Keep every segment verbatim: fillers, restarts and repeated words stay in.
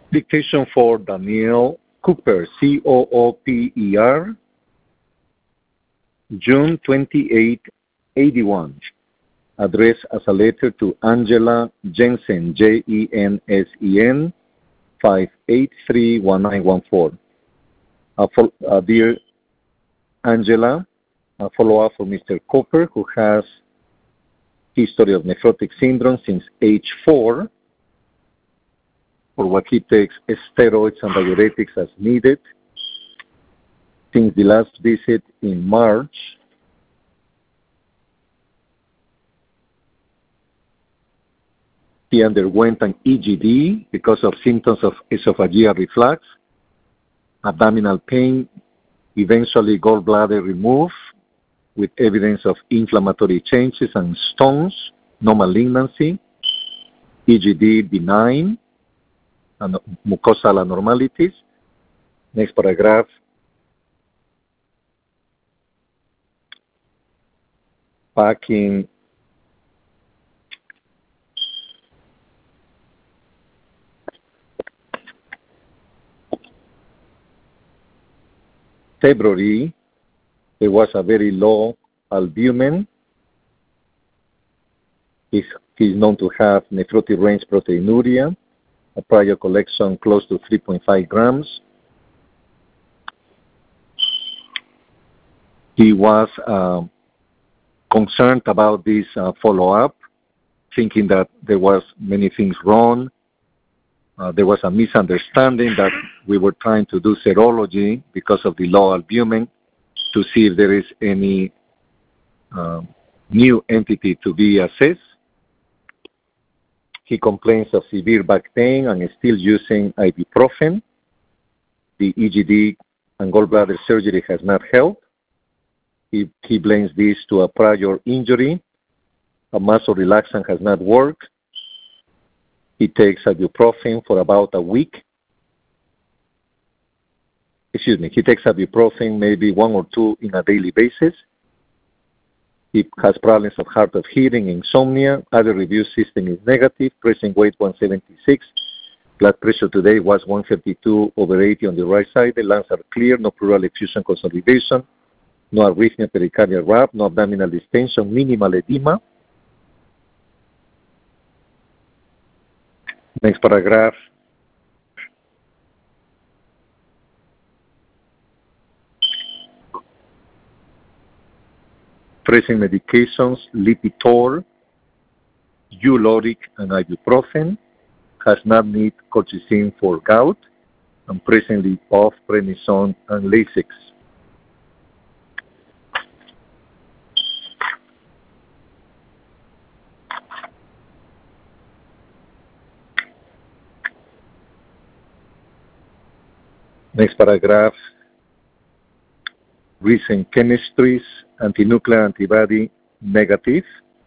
Dictation for Daniel Cooper, C O O P E R, June twenty-eighth, eighty-one. Addressed as a letter to Angela Jensen, J E N S E N, five eight three one nine one four. Uh, for, uh, dear Angela, a follow-up for Mister Cooper, who has history of nephrotic syndrome since age four, for what he takes steroids and diuretics as needed. Since the last visit in March, he underwent an E G D because of symptoms of esophageal reflux, abdominal pain, eventually gallbladder removed with evidence of inflammatory changes and stones, no malignancy, E G D benign, and mucosal abnormalities. Next paragraph. Back in February, there was a very low albumin. He's, he's known to have nephrotic range proteinuria, a prior collection close to three point five grams. He was uh, concerned about this uh, follow-up, thinking that there was many things wrong. Uh, there was a misunderstanding that we were trying to do serology because of the low albumin to see if there is any uh, new entity to be assessed. He complains of severe back pain and is still using ibuprofen. The E G D and gallbladder surgery has not helped. He, he blames this to a prior injury. A muscle relaxant has not worked. He takes ibuprofen for about a week. Excuse me, he takes ibuprofen maybe one or two in a daily basis. He has problems of hard of hearing, insomnia. Other review system is negative. Pressing weight one seventy-six. Blood pressure today was one fifty-two over eighty on the right side. The lungs are clear. No pleural effusion consolidation. No arrhythmia, pericardial rap. No abdominal distension. Minimal edema. Next paragraph. Present medications, Lipitor, Uloric, and ibuprofen. Has not need colchicine for gout, and presently off prednisone and Lasix. Next paragraph. Recent chemistries, antinuclear antibody negative.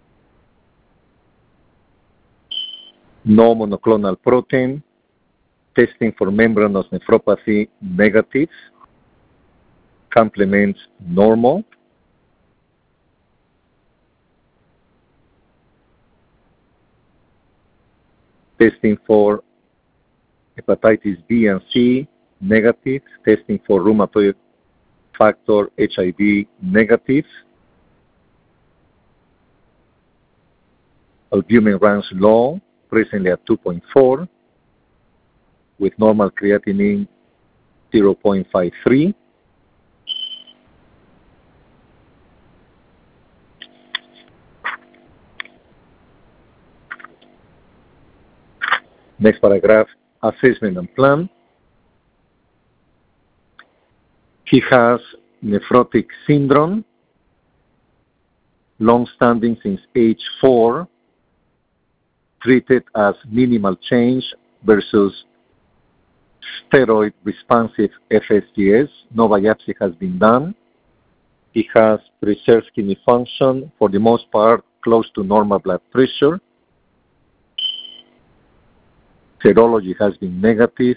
No monoclonal protein. Testing for membranous nephropathy negative. Complements normal. Testing for hepatitis B and C negative. Testing for rheumatoid factor H I V negative. Albumin runs low, presently at two point four, with normal creatinine zero point five three. Next paragraph, assessment and plan. He has nephrotic syndrome, long-standing since age four, treated as minimal change versus steroid responsive F S G S. No biopsy has been done. He has preserved kidney function, for the most part close to normal blood pressure. Serology has been negative.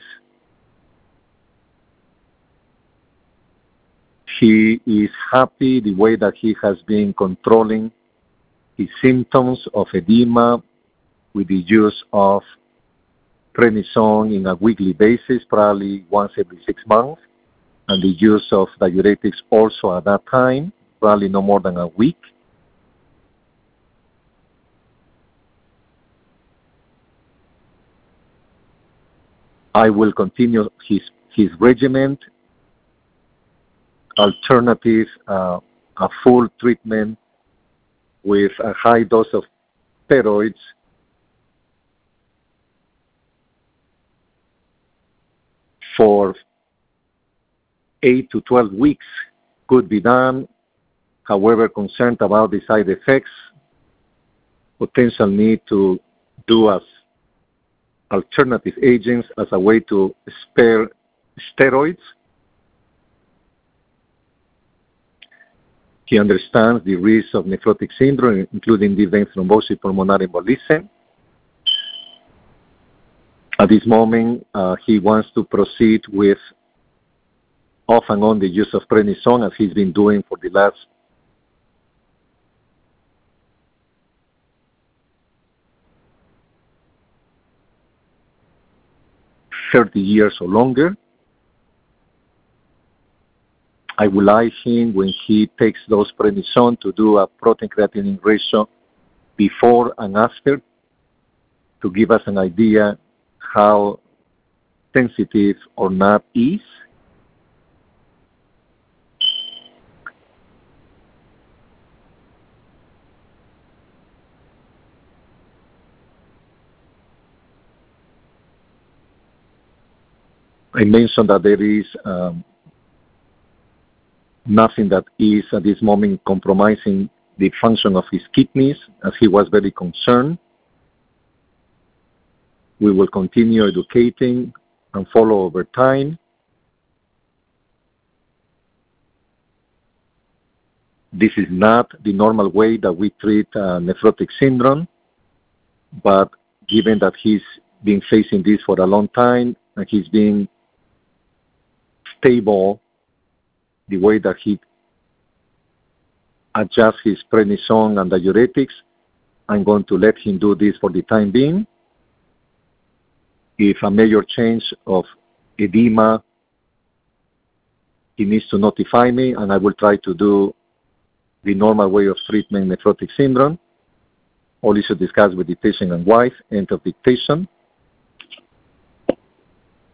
He is happy the way that he has been controlling his symptoms of edema with the use of prednisone in a weekly basis, probably once every six months, and the use of diuretics also at that time, probably no more than a week. I will continue his, his regimen, alternative, uh, a full treatment with a high dose of steroids for eight to twelve weeks could be done. However, concerned about the side effects, potential need to do as alternative agents as a way to spare steroids. He understands the risk of nephrotic syndrome, including deep vein thrombosis, pulmonary embolism. At this moment, uh, he wants to proceed with off and on the use of prednisone, as he's been doing for the last thirty years or longer. I will like him when he takes those prednisone to do a protein creatinine ratio before and after to give us an idea how sensitive or not is. I mentioned that there is um, nothing that is at this moment compromising the function of his kidneys, as he was very concerned. We will continue educating and follow over time. This is not the normal way that we treat uh, nephrotic syndrome, but given that he's been facing this for a long time and he's been stable, the way that he adjusts his prednisone and diuretics, I'm going to let him do this for the time being. If a major change of edema, he needs to notify me, and I will try to do the normal way of treatment nephrotic syndrome. All is to discuss with the patient and wife, end of dictation.